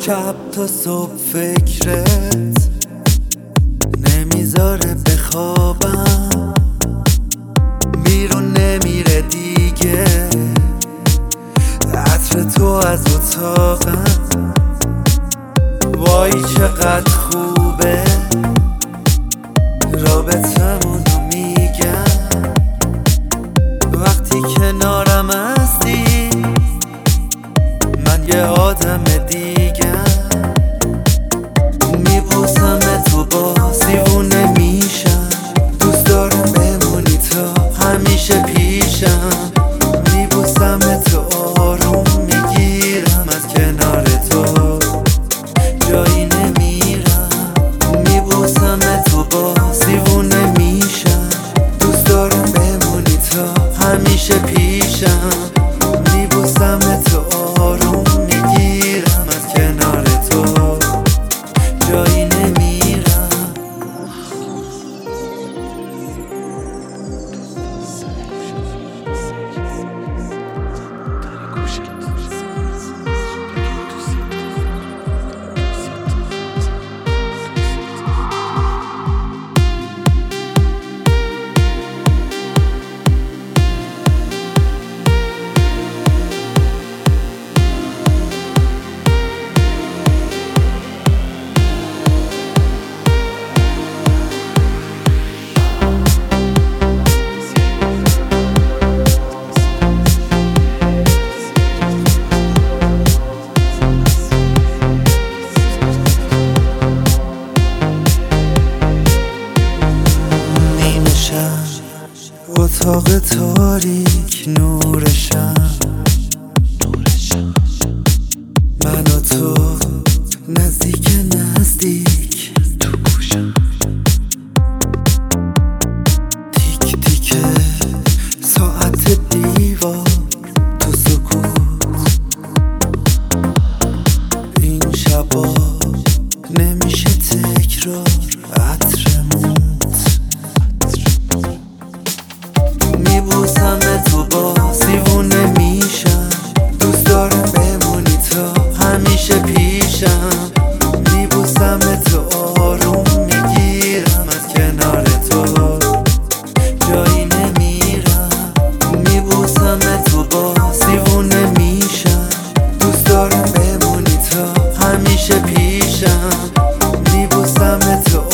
شب تا صبح فکرت نمیذاره بخوابم، بیرون نمیره دیگه عطر تو از اتاقم. وای چقدر خوبه رابطمونو میگم، وقتی کنارم هستی من یه آدم دیگم. میبوسم تو باز دیوونه میشم، دوست دارم بمونی تا همیشه پیشم. میبوسم تو آروم میگیرم، از کنار تو جایی نمیرم. میبوسم تو باز دیوونه میشم، دوست دارم بمونی تا همیشه پیشم. میبوسم تو آروم میگیرم، از کنار تو جایی نمیرم. اتاق تاریک نورشم، من و تو نزدیک نزدیک تو گوشم. تیک تیک ساعت دیوار تو سکوت، این شبا نمیشه تکرار عطرمون. میبوسم تو باز دیوونه میشم، دوست دارم بمونی تا همیشه پیشم. میبوسم تو آروم میگیرم، از کنار تو جایی نمیرم. میبوسم تو باز دیوونه میشم، دوست دارم بمونی تا همیشه پیشم. میبوسم تو